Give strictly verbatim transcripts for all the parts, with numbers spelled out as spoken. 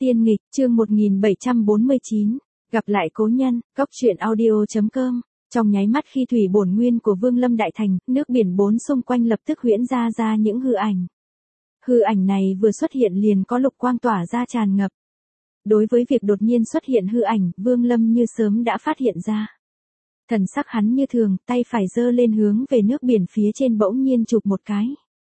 Tiên nghịch, chương một nghìn bảy trăm bốn mươi chín, gặp lại cố nhân, góc truyện audio.com. Trong nháy mắt khi thủy bổn nguyên của Vương Lâm đại thành, nước biển bốn xung quanh lập tức huyễn ra ra những hư ảnh. Hư ảnh này vừa xuất hiện liền có lục quang tỏa ra tràn ngập. Đối với việc đột nhiên xuất hiện hư ảnh, Vương Lâm như sớm đã phát hiện ra. Thần sắc hắn như thường, tay phải giơ lên hướng về nước biển phía trên bỗng nhiên chụp một cái.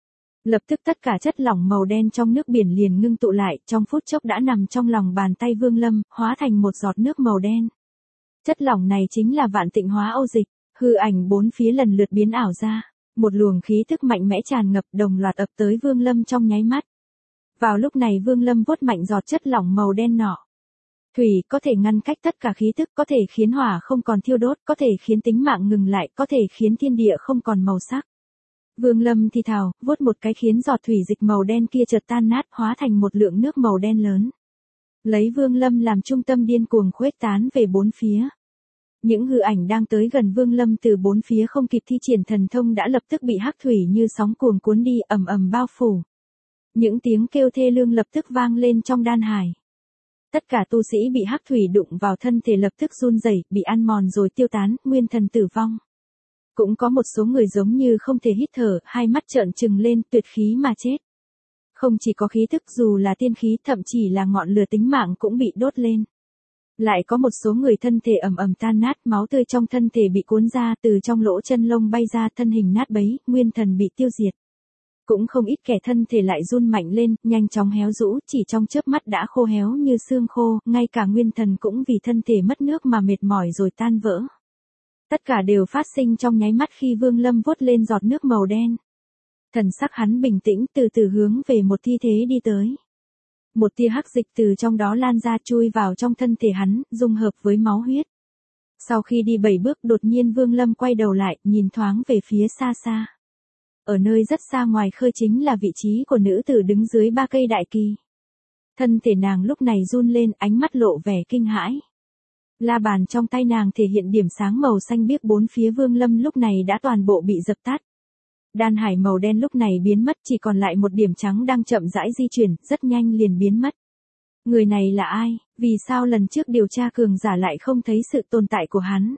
Lập tức tất cả chất lỏng màu đen trong nước biển liền ngưng tụ lại, trong phút chốc đã nằm trong lòng bàn tay Vương Lâm, hóa thành một giọt nước màu đen. Chất lỏng này chính là vạn tịnh hóa Âu dịch, hư ảnh bốn phía lần lượt biến ảo ra, một luồng khí thức mạnh mẽ tràn ngập đồng loạt ập tới Vương Lâm trong nháy mắt. Vào lúc này Vương Lâm vuốt mạnh giọt chất lỏng màu đen nọ. Thủy có thể ngăn cách tất cả khí thức, có thể khiến hỏa không còn thiêu đốt, có thể khiến tính mạng ngừng lại, có thể khiến thiên địa không còn màu sắc. Vương Lâm thì thào, vuốt một cái khiến giọt thủy dịch màu đen kia chợt tan nát, hóa thành một lượng nước màu đen lớn. Lấy Vương Lâm làm trung tâm điên cuồng khuếch tán về bốn phía. Những hư ảnh đang tới gần Vương Lâm từ bốn phía không kịp thi triển thần thông đã lập tức bị hắc thủy như sóng cuồng cuốn đi, ầm ầm bao phủ. Những tiếng kêu thê lương lập tức vang lên trong đan hải. Tất cả tu sĩ bị hắc thủy đụng vào thân thể lập tức run rẩy, bị ăn mòn rồi tiêu tán, nguyên thần tử vong. Cũng có một số người giống như không thể hít thở, hai mắt trợn trừng lên, tuyệt khí mà chết. Không chỉ có khí thức, dù là tiên khí, thậm chỉ là ngọn lửa tính mạng cũng bị đốt lên. Lại có một số người thân thể ầm ầm tan nát, máu tươi trong thân thể bị cuốn ra, từ trong lỗ chân lông bay ra, thân hình nát bấy, nguyên thần bị tiêu diệt. Cũng không ít kẻ thân thể lại run mạnh lên, nhanh chóng héo rũ, chỉ trong chớp mắt đã khô héo như xương khô, ngay cả nguyên thần cũng vì thân thể mất nước mà mệt mỏi rồi tan vỡ. Tất cả đều phát sinh trong nháy mắt khi Vương Lâm vuốt lên giọt nước màu đen. Thần sắc hắn bình tĩnh, từ từ hướng về một thi thế đi tới. Một tia hắc dịch từ trong đó lan ra, chui vào trong thân thể hắn, dung hợp với máu huyết. Sau khi đi bảy bước, đột nhiên Vương Lâm quay đầu lại, nhìn thoáng về phía xa xa. Ở nơi rất xa ngoài khơi chính là vị trí của nữ tử đứng dưới ba cây đại kỳ. Thân thể nàng lúc này run lên, ánh mắt lộ vẻ kinh hãi. La bàn trong tay nàng thể hiện điểm sáng màu xanh biếc, bốn phía Vương Lâm lúc này đã toàn bộ bị dập tắt. Đan hải màu đen lúc này biến mất, chỉ còn lại một điểm trắng đang chậm rãi di chuyển, rất nhanh liền biến mất. Người này là ai, vì sao lần trước điều tra cường giả lại không thấy sự tồn tại của hắn?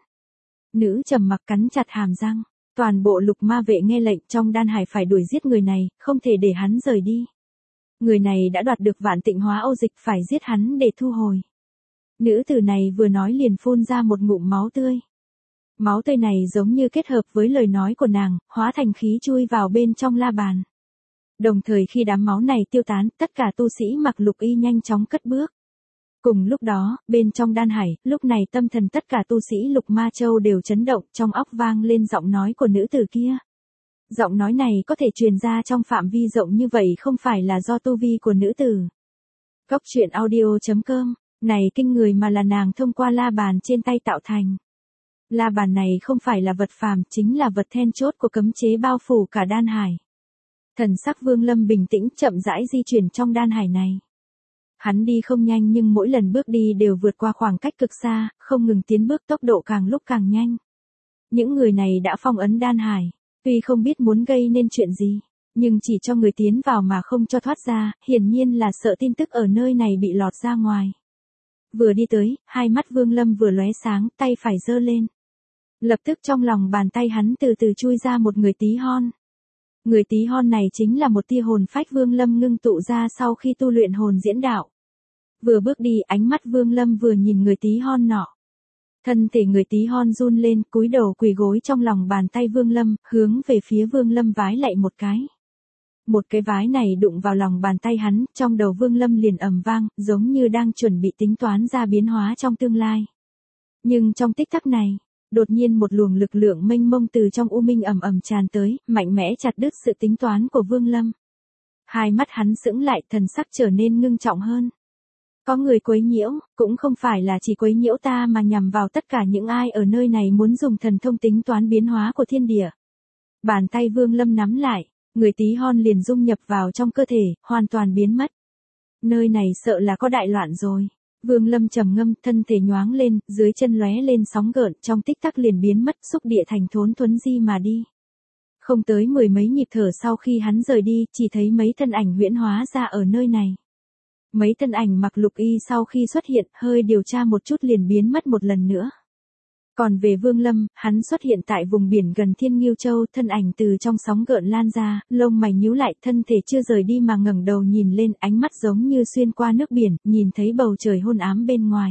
Nữ trầm mặc cắn chặt hàm răng, toàn bộ lục ma vệ nghe lệnh trong đan hải phải đuổi giết người này, không thể để hắn rời đi. Người này đã đoạt được vạn tịnh hóa Âu dịch, phải giết hắn để thu hồi. Nữ tử này vừa nói liền phun ra một ngụm máu tươi. Máu tươi này giống như kết hợp với lời nói của nàng, hóa thành khí chui vào bên trong la bàn. Đồng thời khi đám máu này tiêu tán, tất cả tu sĩ mặc lục y nhanh chóng cất bước. Cùng lúc đó, bên trong đan hải, lúc này tâm thần tất cả tu sĩ Lục Ma Châu đều chấn động, trong óc vang lên giọng nói của nữ tử kia. Giọng nói này có thể truyền ra trong phạm vi rộng như vậy không phải là do tu vi của nữ tử. Góc truyện audio.com, này kinh người mà là nàng thông qua la bàn trên tay tạo thành. La bàn này không phải là vật phàm, chính là vật then chốt của cấm chế bao phủ cả đan hải. Thần sắc Vương Lâm bình tĩnh, chậm rãi di chuyển trong đan hải này. Hắn đi không nhanh nhưng mỗi lần bước đi đều vượt qua khoảng cách cực xa, không ngừng tiến bước, tốc độ càng lúc càng nhanh. Những người này đã phong ấn đan hải, tuy không biết muốn gây nên chuyện gì, nhưng chỉ cho người tiến vào mà không cho thoát ra, hiển nhiên là sợ tin tức ở nơi này bị lọt ra ngoài. Vừa đi tới, hai mắt Vương Lâm vừa lóe sáng, tay phải giơ lên. Lập tức trong lòng bàn tay hắn từ từ chui ra một người tí hon. Người tí hon này chính là một tia hồn phách Vương Lâm ngưng tụ ra sau khi tu luyện hồn diễn đạo. Vừa bước đi, ánh mắt Vương Lâm vừa nhìn người tí hon nọ. Thân thể người tí hon run lên, cúi đầu quỳ gối trong lòng bàn tay Vương Lâm, hướng về phía Vương Lâm vái lạy một cái. Một cái vái này đụng vào lòng bàn tay hắn, trong đầu Vương Lâm liền ầm vang, giống như đang chuẩn bị tính toán ra biến hóa trong tương lai. Nhưng trong tích tắc này, đột nhiên một luồng lực lượng mênh mông từ trong u minh ầm ầm tràn tới, mạnh mẽ chặt đứt sự tính toán của Vương Lâm. Hai mắt hắn sững lại, thần sắc trở nên ngưng trọng hơn. Có người quấy nhiễu, cũng không phải là chỉ quấy nhiễu ta mà nhằm vào tất cả những ai ở nơi này muốn dùng thần thông tính toán biến hóa của thiên địa. Bàn tay Vương Lâm nắm lại, người tí hon liền dung nhập vào trong cơ thể, hoàn toàn biến mất. Nơi này sợ là có đại loạn rồi. Vương Lâm trầm ngâm, thân thể nhoáng lên, dưới chân lóe lên sóng gợn, trong tích tắc liền biến mất, xúc địa thành thốn thuấn di mà đi. Không tới mười mấy nhịp thở sau khi hắn rời đi, chỉ thấy mấy thân ảnh huyễn hóa ra ở nơi này. Mấy thân ảnh mặc lục y sau khi xuất hiện, hơi điều tra một chút liền biến mất một lần nữa. Còn về Vương Lâm, hắn xuất hiện tại vùng biển gần Thiên Ngưu Châu, thân ảnh từ trong sóng gợn lan ra, lông mày nhíu lại, thân thể chưa rời đi mà ngẩng đầu nhìn lên, ánh mắt giống như xuyên qua nước biển, nhìn thấy bầu trời hôn ám bên ngoài.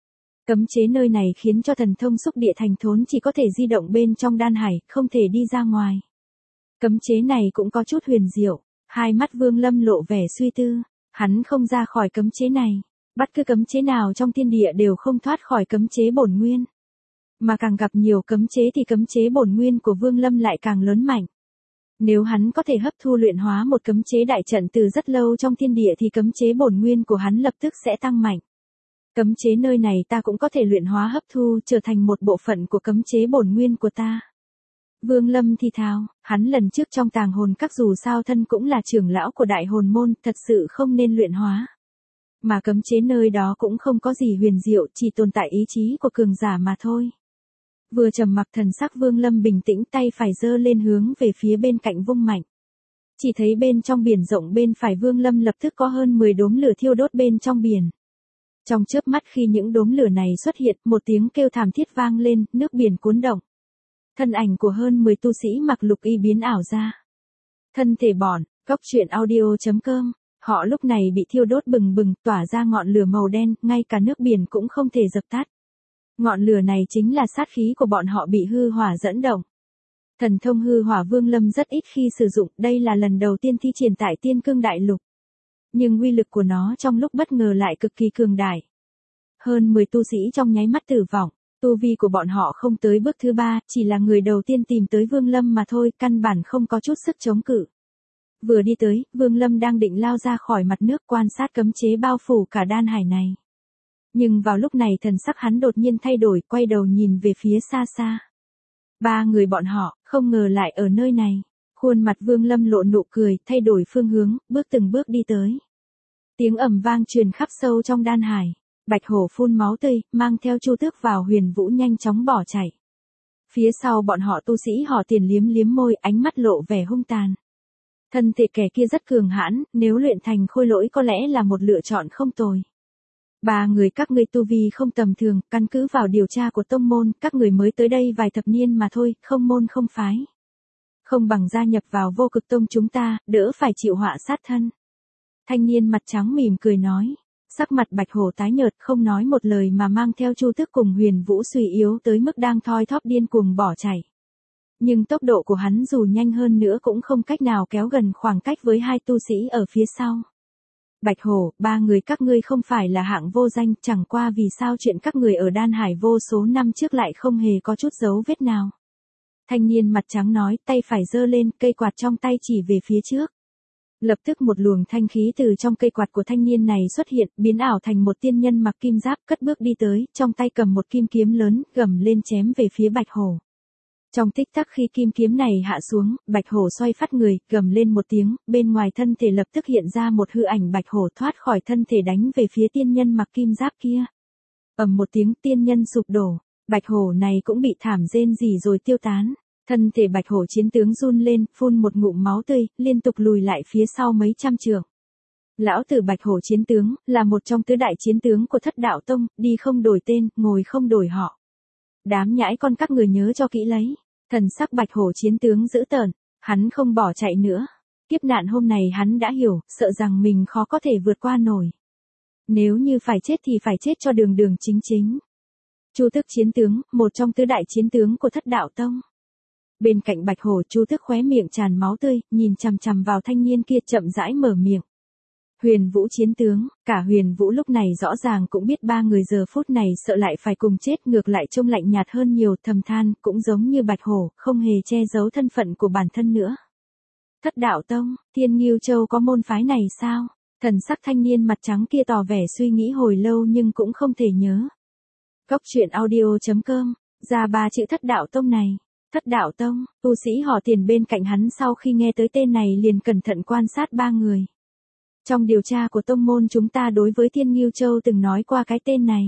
Cấm chế nơi này khiến cho thần thông xúc địa thành thốn chỉ có thể di động bên trong đan hải, không thể đi ra ngoài. Cấm chế này cũng có chút huyền diệu, hai mắt Vương Lâm lộ vẻ suy tư, hắn không ra khỏi cấm chế này, bất cứ cấm chế nào trong thiên địa đều không thoát khỏi cấm chế bổn nguyên. Mà càng gặp nhiều cấm chế thì cấm chế bổn nguyên của Vương Lâm lại càng lớn mạnh. Nếu hắn có thể hấp thu luyện hóa một cấm chế đại trận từ rất lâu trong thiên địa thì cấm chế bổn nguyên của hắn lập tức sẽ tăng mạnh. Cấm chế nơi này ta cũng có thể luyện hóa hấp thu trở thành một bộ phận của cấm chế bổn nguyên của ta. Vương Lâm thì thào, hắn lần trước trong tàng hồn các dù sao thân cũng là trưởng lão của đại hồn môn, thật sự không nên luyện hóa. Mà cấm chế nơi đó cũng không có gì huyền diệu, chỉ tồn tại ý chí của cường giả mà thôi. Vừa trầm mặc thần sắc Vương Lâm bình tĩnh, tay phải giơ lên hướng về phía bên cạnh vung mạnh. Chỉ thấy bên trong biển rộng bên phải Vương Lâm lập tức có hơn mười đốm lửa thiêu đốt bên trong biển. Trong chớp mắt khi những đốm lửa này xuất hiện, một tiếng kêu thảm thiết vang lên, nước biển cuốn động. Thân ảnh của hơn mười tu sĩ mặc lục y biến ảo ra. Thân thể bọn, góc truyện audio chấm com, họ lúc này bị thiêu đốt bừng bừng, tỏa ra ngọn lửa màu đen, ngay cả nước biển cũng không thể dập tắt. Ngọn lửa này chính là sát khí của bọn họ bị hư hỏa dẫn động. Thần thông hư hỏa Vương Lâm rất ít khi sử dụng, đây là lần đầu tiên thi triển tại Tiên Cương Đại Lục. Nhưng uy lực của nó trong lúc bất ngờ lại cực kỳ cường đại. Hơn mười tu sĩ trong nháy mắt tử vong, tu vi của bọn họ không tới bước thứ ba, chỉ là người đầu tiên tìm tới Vương Lâm mà thôi, căn bản không có chút sức chống cự. Vừa đi tới, Vương Lâm đang định lao ra khỏi mặt nước quan sát cấm chế bao phủ cả đan hải này. Nhưng vào lúc này thần sắc hắn đột nhiên thay đổi, quay đầu nhìn về phía xa xa. Ba người bọn họ, không ngờ lại ở nơi này. Khuôn mặt Vương Lâm lộ nụ cười, thay đổi phương hướng, bước từng bước đi tới. Tiếng ầm vang truyền khắp sâu trong đan hải. Bạch hổ phun máu tươi, mang theo Chu Tước vào Huyền Vũ nhanh chóng bỏ chạy. Phía sau bọn họ tu sĩ họ Tiền liếm liếm môi, ánh mắt lộ vẻ hung tàn. Thân thể kẻ kia rất cường hãn, nếu luyện thành khôi lỗi có lẽ là một lựa chọn không tồi. Ba người các ngươi tu vi không tầm thường, căn cứ vào điều tra của tông môn, các người mới tới đây vài thập niên mà thôi, không môn không phái. Không bằng gia nhập vào Vô Cực Tông chúng ta, đỡ phải chịu họa sát thân. Thanh niên mặt trắng mỉm cười nói, sắc mặt Bạch Hổ tái nhợt không nói một lời mà mang theo Chu Tước cùng Huyền Vũ suy yếu tới mức đang thoi thóp điên cuồng bỏ chạy. Nhưng tốc độ của hắn dù nhanh hơn nữa cũng không cách nào kéo gần khoảng cách với hai tu sĩ ở phía sau. Bạch Hổ, ba người các ngươi không phải là hạng vô danh, chẳng qua vì sao chuyện các người ở Đan Hải vô số năm trước lại không hề có chút dấu vết nào. Thanh niên mặt trắng nói, tay phải giơ lên, cây quạt trong tay chỉ về phía trước. Lập tức một luồng thanh khí từ trong cây quạt của thanh niên này xuất hiện, biến ảo thành một tiên nhân mặc kim giáp, cất bước đi tới, trong tay cầm một kim kiếm lớn, gầm lên chém về phía Bạch Hổ. Trong tích tắc khi kim kiếm này hạ xuống, Bạch Hổ xoay phát người, gầm lên một tiếng, bên ngoài thân thể lập tức hiện ra một hư ảnh Bạch Hổ thoát khỏi thân thể đánh về phía tiên nhân mặc kim giáp kia. Ầm một tiếng, tiên nhân sụp đổ, Bạch Hổ này cũng bị thảm rên rỉ rồi tiêu tán. Thân thể Bạch Hổ chiến tướng run lên, phun một ngụm máu tươi, liên tục lùi lại phía sau mấy trăm trượng. Lão tử Bạch Hổ chiến tướng, là một trong tứ đại chiến tướng của Thất Đạo Tông, đi không đổi tên, ngồi không đổi họ. Đám nhãi con các người nhớ cho kỹ lấy. Thần sắc Bạch Hổ chiến tướng dữ tợn, hắn không bỏ chạy nữa. Kiếp nạn hôm này hắn đã hiểu, sợ rằng mình khó có thể vượt qua nổi. Nếu như phải chết thì phải chết cho đường đường chính chính. Chu Tước chiến tướng, một trong tứ đại chiến tướng của Thất Đạo Tông. Bên cạnh Bạch Hổ, Chu Tước khóe miệng tràn máu tươi, nhìn chằm chằm vào thanh niên kia chậm rãi mở miệng. Huyền Vũ chiến tướng, cả Huyền Vũ lúc này rõ ràng cũng biết ba người giờ phút này sợ lại phải cùng chết, ngược lại trông lạnh nhạt hơn nhiều, thầm than, cũng giống như Bạch Hổ, không hề che giấu thân phận của bản thân nữa. Thất Đạo Tông, Thiên Ngưu Châu có môn phái này sao? Thần sắc thanh niên mặt trắng kia tỏ vẻ suy nghĩ hồi lâu nhưng cũng không thể nhớ. Góc truyện audio chấm com, ra ba chữ Thất Đạo Tông này. Thất Đạo Tông, tu sĩ họ Tiền bên cạnh hắn sau khi nghe tới tên này liền cẩn thận quan sát ba người. Trong điều tra của tông môn chúng ta đối với Thiên Ngưu Châu từng nói qua cái tên này.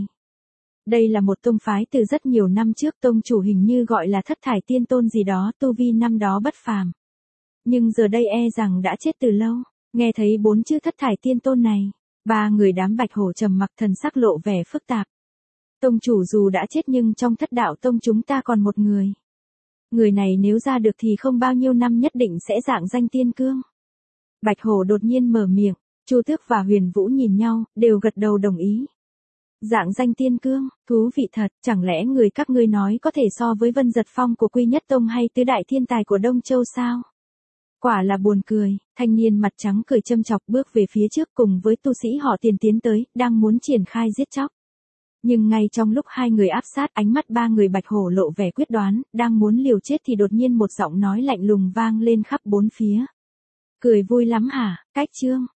Đây là một tông phái từ rất nhiều năm trước, tông chủ hình như gọi là Thất Thải Tiên Tôn gì đó, tu vi năm đó bất phàm. Nhưng giờ đây e rằng đã chết từ lâu, nghe thấy bốn chữ Thất Thải Tiên Tôn này, Ba người đám Bạch Hổ trầm mặc, thần sắc lộ vẻ phức tạp. Tông chủ dù đã chết nhưng trong thất đạo tông chúng ta còn một người. Người này nếu ra được thì không bao nhiêu năm nhất định sẽ dạng danh tiên cương. Bạch Hổ đột nhiên mở miệng, Chu Tước và Huyền Vũ nhìn nhau, đều gật đầu đồng ý. Dạng danh tiên cương, thú vị thật, chẳng lẽ người các ngươi nói có thể so với Vân Giật Phong của Quy Nhất Tông hay tứ đại thiên tài của Đông Châu sao? Quả là buồn cười, thanh niên mặt trắng cười châm chọc bước về phía trước cùng với tu sĩ họ Tiền tiến tới, đang muốn triển khai giết chóc. Nhưng ngay trong lúc hai người áp sát, ánh mắt ba người Bạch Hổ lộ vẻ quyết đoán, đang muốn liều chết thì đột nhiên một giọng nói lạnh lùng vang lên khắp bốn phía. Cười vui lắm hả, Cách Trương?